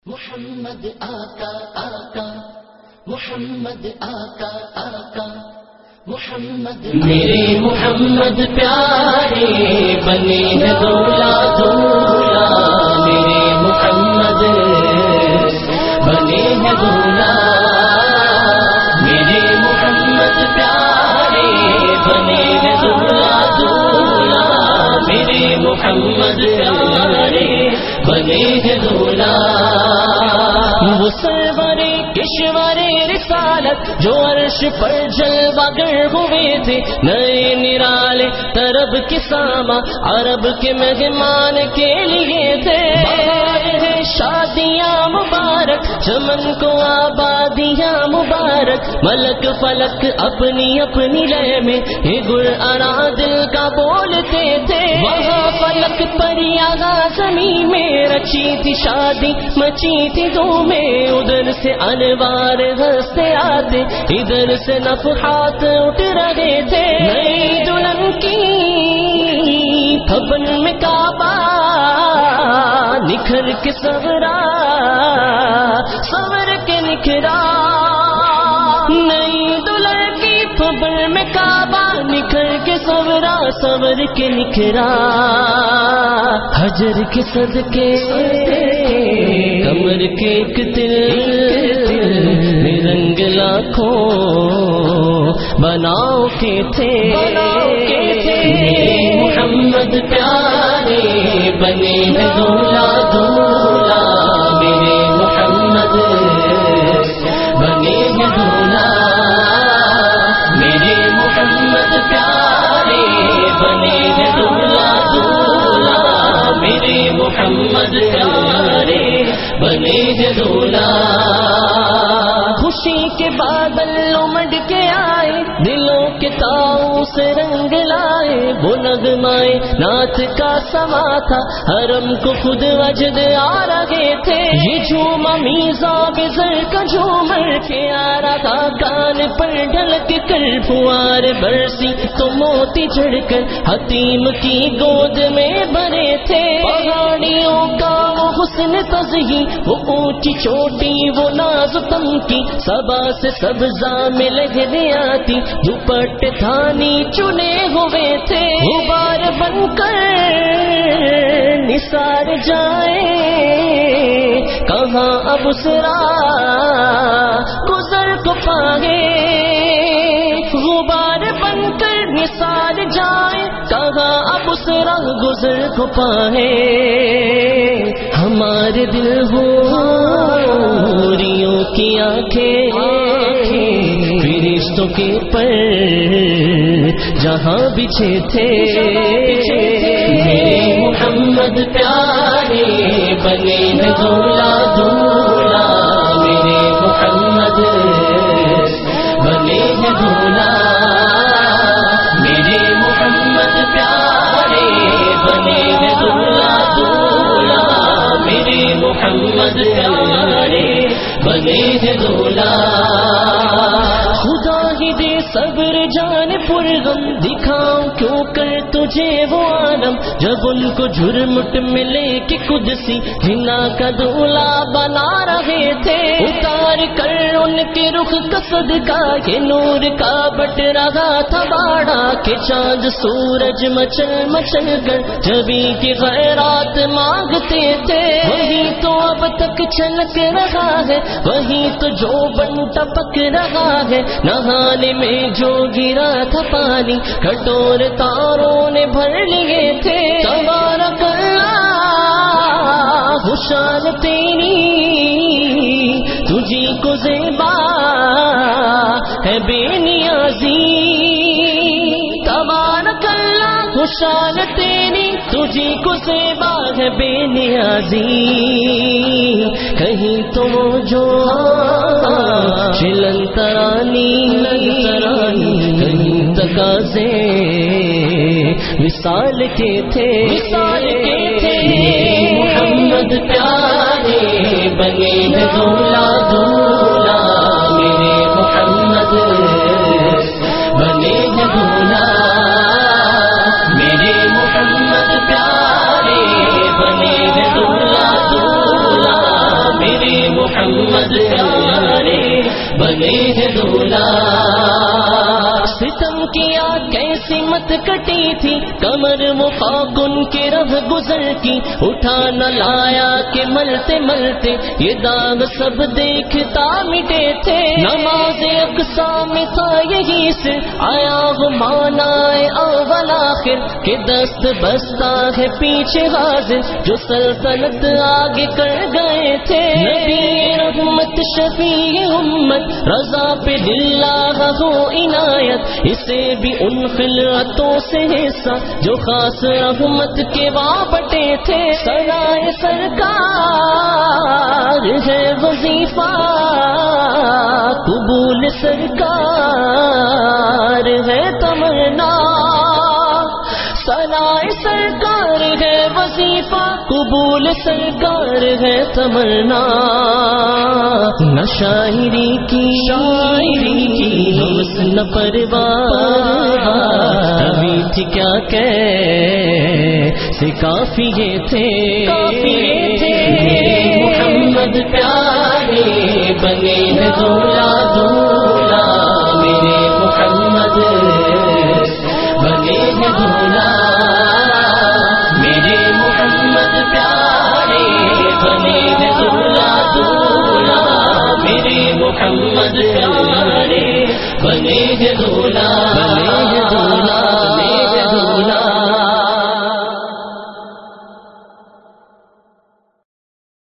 محمد آقا آقا محمد آقا آقا محمد میرے محمد پیارے بنے ہیں دولا دولا میرے محمد بنے ہیں دولا میرے محمد پیارے بنے ہیں دولا دولا میرے محمد پیارے بنے ہیں دولا وہ سرور کشور رسالت جو عرش پر جلوہ گر ہوئے تھے نئے نرالے طرب کے ساما عرب کے مہمان کے لیے تھے شادیاں مبارک چمن کو آبادیاں مبارک ملک فلک اپنی اپنی لے میں یہ گر آرا دل کا بولتے تھے وہاں فلک پر آغا زمین میں رچی تھی شادی مچی تھی دھومیں ادھر سے انوار ہنستے آتے ادھر سے نفحات اٹھ رہے تھے نئی دلہن کی پھبن میں کعبہ نکھر کے سورا سور کے نکھرا نئی دلہن کی پھبن میں کعبہ نکھر کے سورا سور کے نکھرا حجر کے صدقے کمر کے ایک دل میں رنگ لاکھوں بناؤ کے تھے محمد پیارے بنے ہیں دولا دولا میرے محمد بنے ہیں دولا میرے محمد پیارے بنے ہیں دولا دولا میرے محمد پیارے بنے ہیں دولا خوشی کے بادل امڈ کے آئے دلوں کے تاؤ سے رنگ لائے وہ نغمائے نعت کا سما تھا حرم کو خود وجد آ رہے تھے یہ جھوما میزا بزر کا جھومر کے آ رہا کان پر ڈھلک کر پھوار برسی تو موتی جھڑ کر حتیم کی گود میں بھرے تھے پہاڑیوں کا وہ حسن تزہی وہ اونچی چوٹی وہ ناز تمکی سبا سے سبزہ میں لہریں آتی دوپٹ تھانی چنے ہوئے تھے غبار بن کر نثار جائے کہاں اب اسرا گزر کو پائے غبار بن کر نثار جائے کہاں اب اسرا گزر کو پائے ہمارے دل ہوریوں کی آنکھیں فرشتوں کے پر جہاں بچھے تھے میرے محمد پیارے بنے ہیں دولا دولا میرے محمد بنے ہیں دولا میرے محمد پیارے بنے ہیں دولا دولا میرے محمد پیارے بنے ہیں دولا خدا ہی دے صبر جان پر غم دکھاؤں کیوں کر تجھے وہ عالم جب ان کو جھرمٹ ملے کہ قدسی جنا کا دولا بنا رہے تھے اتار کر ان کے رخ کا صدقہ کہ نور کا بٹ رہا تھا باڑا کہ چاند سورج مچل مچل کر جبھی کی خیرات مانگتے تھے وہی تو اب تک چھلک رہا ہے وہی تو جو بن ٹپک رہا ہے نہانے میں جو گرا تھا پانی کٹور تاروں نے بھر لیے تھے تبارک اللہ شان تیری تجھی کو زیبا ہے بے نیازی تبارک اللہ شان تیری تجھی کو زیبا ہے بے نیازی کہیں تو جو چلن ترانی کہیں تقاضے وصال کے تھے محمد پیارے بنے ہیں دولا دولا میرے محمد بنے ہیں دولا میرے محمد پیارے بنے ہیں دولا دولا میرے بنے ہیں دولا. ستم کیا کیسی مت کٹی تھی کمر مخاگن کے رہ گزر کی, اٹھا نہ لایا کہ ملتے ملتے یہ داغ سب دیکھتا مٹے تھے. نماز اقصا میں تھا یہی سے آیا وہ مانائے اول آخر کہ دست بستہ ہے پیچھے حاضر جو سلطنت آگے کر گئے تھے. نبی رحمت شفیع امت رضا پہ للہ ہو عنایت, اسے بھی ان خلعتوں سے حصہ جو خاص رحمت کے وابٹے تھے. سرائے سرکار ہے وظیفہ قبول سرکار ہے تمنا. سرائے سرکار ہے وظیفہ قبول سرکار ہے تمنا. نہ شاعری کی حسن پرواز ابھی تھی کیا کیسے کافیے تھے. محمد پیارے بنے ہیں دولا دولا, میرے محمد بنے ہیں دولا. میرے محمد پیارے بنے ہیں دولا دولا, میرے محمد پیارے بنے ہیں دولا.